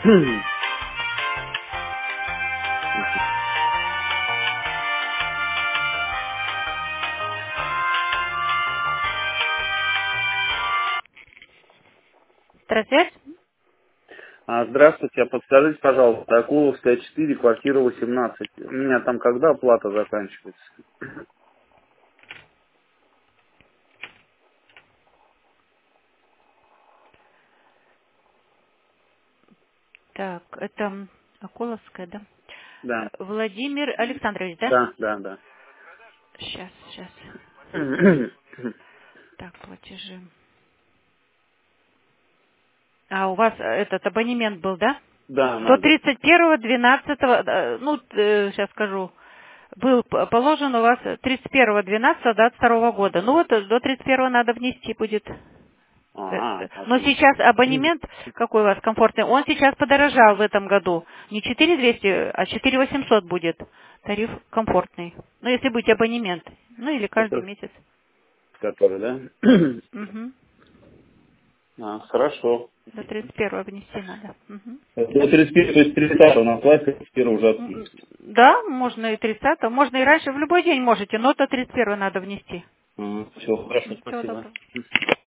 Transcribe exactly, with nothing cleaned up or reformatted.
Здравствуйте. А, здравствуйте, а подскажите, пожалуйста, Акуловская четыре, квартира восемнадцать. У меня там когда оплата заканчивается? Так, это Акуловская, да? Да, Владимир Александрович, да? да, да, да. Сейчас, сейчас. Так, платежи. А у вас этот абонемент был, да? Да, До надо. тридцать первого двенадцатого, э, ну, э, сейчас скажу, был п- положен у вас тридцать первого двенадцатого двадцать второго года. Ну вот э, до тридцать первого надо внести будет. Э, Ага, э, Но отлично. сейчас абонемент, какой у вас комфортный, он сейчас подорожал в этом году. Не четыре двести, а четыре восемьсот будет. Тариф комфортный. Ну, если будет абонемент. Ну, или каждый Это месяц. который, да? Мгм. А, хорошо. До тридцать первого внести надо. Мгм. До тридцать первого, то есть тридцатого на платье, тридцать первого уже М, отпустят. Да, можно и тридцатого, можно и раньше, в любой день можете, но до тридцать первого надо внести. Все, хорошо, Всего спасибо. доброго.